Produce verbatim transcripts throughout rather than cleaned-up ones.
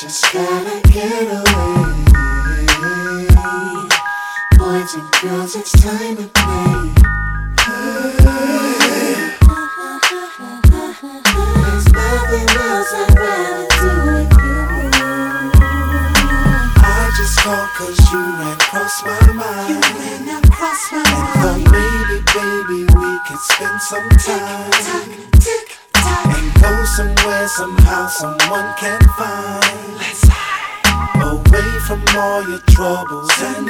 just gotta get away. Boys and girls, it's time to play. There's nothing else I'd rather do with you. I just called cause you ran across my mind. You ran across my mind. And thought maybe, baby, we could spend some time. Tick, tick, tock. And go somewhere, somehow, someone can find. Let's hide. Away from all your troubles and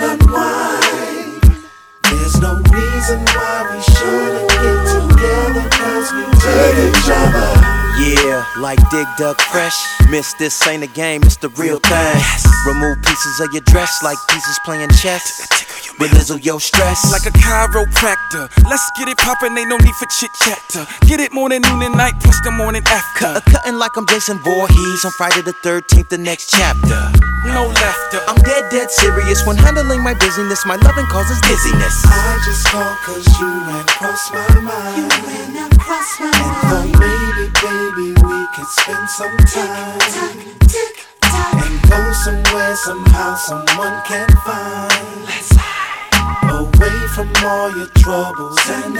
unwind. There's no reason why we shouldn't get together, cause we take each other. Yeah, like Dig Dug Fresh. Miss this ain't a game, it's the real thing. Remove pieces of your dress like pieces playing chess. Belittle your stress like a chiropractor. Let's get it poppin', ain't no need for chit chatter. Get it morning, noon, and night, plus the morning after. Cut, cutting like I'm Jason Voorhees on Friday the thirteenth, the next chapter. No laughter. I'm dead, dead serious when handling my business. My loving causes dizziness. I just called cause you ran across my mind. You ran across my mind. And thought maybe, baby, we could spend some time. Tick, tick, tock. And go somewhere, somehow, someone can find. Let's hide. Away from all your troubles and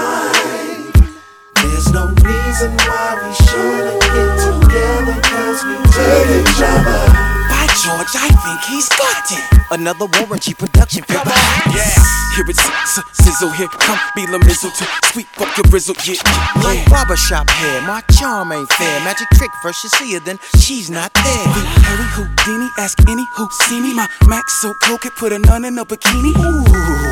unwind. There's no reason why we shouldn't get together, cause we take each other. By George, I think he's got it. Another Warren G production. Come on. Yeah. Here it's sizzle, here come be the mizzle to sweep up your grizzle. Yeah, yeah. Like barbershop hair, my charm ain't fair. Magic trick, first you see her, then she's not there. Harry Houdini, ask any who see me. My Mac so cold, could put a nun in a bikini. Ooh,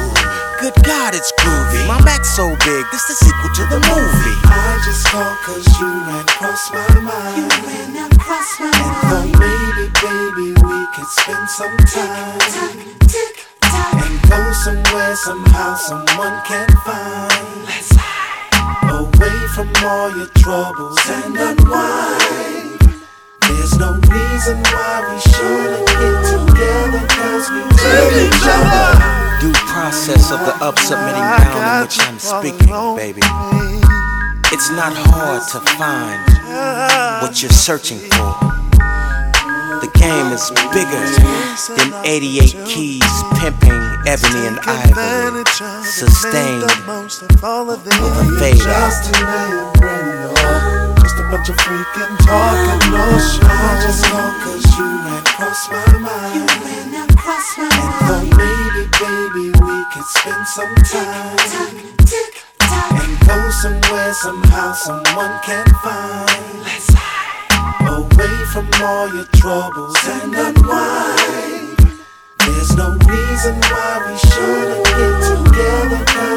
good God, it's groovy. My Mac's so big, this the sequel to the movie. I just called cause you ran across my mind. You ran across my mind. And thought maybe, baby, we could spend some time. Tick, tick, tock. And go somewhere, somehow, someone can find. Let's hide. Away from all your troubles and unwind. There's no reason why we shouldn't get together, cause we take each other. Due process of the up submitting bound in which I'm speaking, baby. It's not hard to find what you're searching for. The game is bigger than eighty-eight keys, pimping ebony and ivory, sustained with a fade out. Just a bunch of freaking talk and no show. I just called cause you ran across my mind. You ran across my mind. And thought maybe, baby, we could spend some time. Tick, tick, tock. And go somewhere, somehow, someone can find. Let's hide. Away from all your troubles and unwind. There's no reason why we shouldn't get together, cause